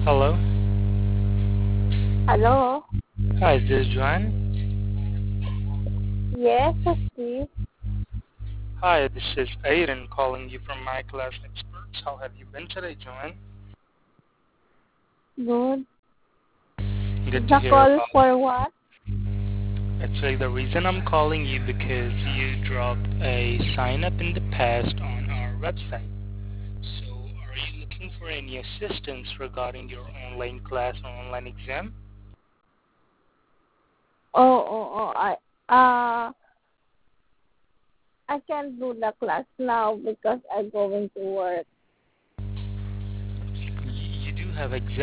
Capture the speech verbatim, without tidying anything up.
Hello. Hello? Hi, is this Joanne? Yes, who's this? Hi, this is Aiden calling you from My Class Experts. How have you been today, Joanne? Good. Good to The hear call about. for what? Actually, the reason I'm calling you because you dropped a sign up in the past on our website. So, are you looking for any assistance regarding your online class or online exam? Oh, oh, oh, I, uh, I can't do the class now because I'm going to work. Y- You do have exam